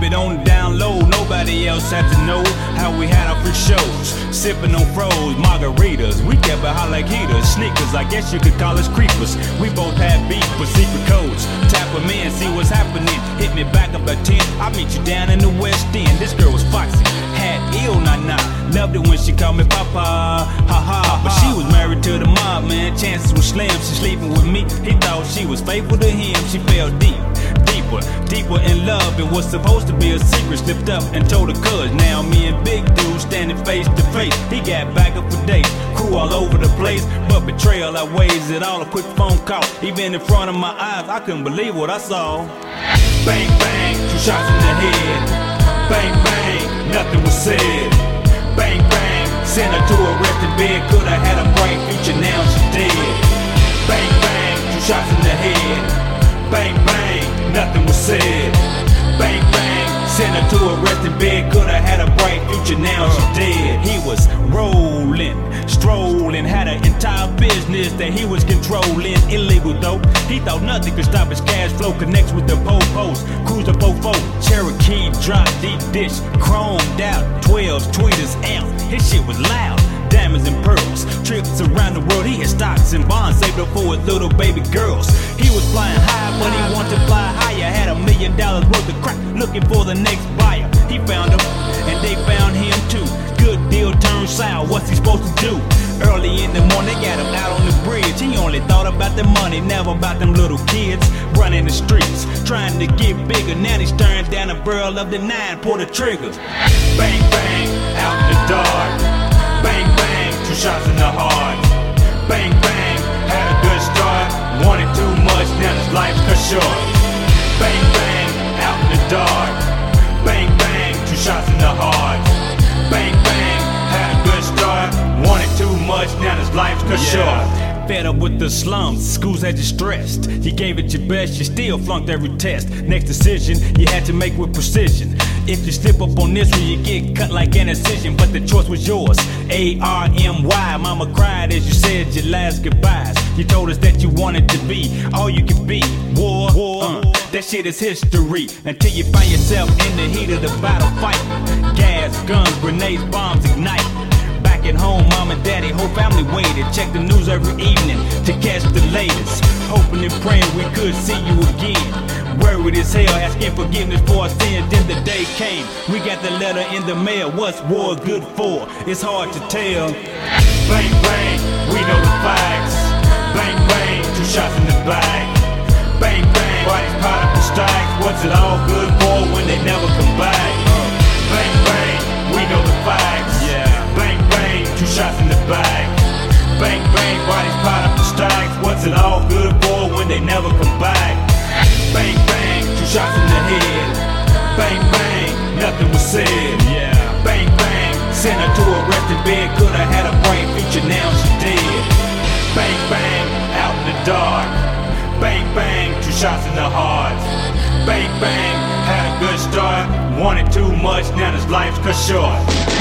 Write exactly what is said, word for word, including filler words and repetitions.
it on the down low. Nobody else had to know how we had our free shows. Sipping on froze margaritas, we kept it hot like heaters. Sneakers, I guess you could call us creepers. We both had beef with secret codes. Tap them in, see what's happening. Hit me back up at ten, I'll meet you down in the West End. This girl was foxy, had ill nah nah. Loved it when she called me Papa, ha ha. But she was married to the mob, man, chances were slim. She sleeping with me, he thought she was faithful to him. She fell deep, deeper, deeper in love. It was supposed to be a secret, slipped up and told her cuz. Now me and Big Dude standing face to face. He got back up for days, crew all over the place. But betrayal outweighs it all, a quick phone call. Even in front of my eyes, I couldn't believe what I saw. Bang, bang, two shots in the head. Bang, bang, nothing was said. Bang, bang, sent her to a resting bed. Could've had a bright future, now she's dead. Bang, bang, two shots in the head. Bang, bang, nothing was said. Bang, bang, sent her to a resting bed. Could've had a bright future, now she's dead. He was rolling, strolling, had an entire business that he was controlling. Illegal though, he thought nothing could stop his cash flow. Connects with the po-pos, cruiser fofo, Cherokee, drop deep dish, chromed out, twelves, tweeters, amp. His shit was loud, diamonds and pearls. Trips around the world, he had stocks and bonds saved up for his little baby girls. He was flying high, but he wanted to fly higher. Had a million dollars worth of crack, looking for the next buyer. He found them, and they found him too. Good deal turned sour, what's he supposed to do? Early in the morning, they got him out on the bridge. He only thought about the money, never about them little kids running the streets, trying to get bigger. Now he's staring down a barrel of the nine, pull the trigger. Bang, bang, out in the dark. Bang, bang, two shots in the heart. Bang, bang, had a good start. Wanted too much, now his life's cut short. Bang, bang, out in the dark. Bang, bang, two shots in the heart. Bang, bang, had a good start. Wanted too much, now his life's cut yeah. short. Fed up with the slums, schools had you stressed. You gave it your best, you still flunked every test. Next decision, you had to make with precision. If you slip up on this one, you get cut like an incision. But the choice was yours, A R M Y. Mama cried as you said your last goodbyes. You told us that you wanted to be all you could be. War, war, uh, that shit is history. Until you find yourself in the heat of the battle fight. Gas, guns, grenades, bombs ignite. Back at home, mom and daddy, whole family waited. Check the news every evening to catch the latest. Hoping and praying we could see you again. Worried as hell, asking forgiveness for our sins. Then the day came, we got the letter in the mail. What's war good for? It's hard to tell. Bang, bang, we know the facts. Bang, bang, two shots in the back. Bang, bang, bodies piled up in stacks. What's it all good for when they never come back? Bang, bang, we know the facts. Bang, bang, two shots in the back. Bang, bang, bodies piled up in stacks. What's it all good for when they never come back? Bang, bang, two shots in the head. Bang, bang, nothing was said. Yeah. Bang, bang, sent her to a resting bed. Could've had a bright future, now she dead. Bang, bang, out in the dark. Bang, bang, two shots in the heart. Bang, bang, had a good start. Wanted too much, now his life's cut short.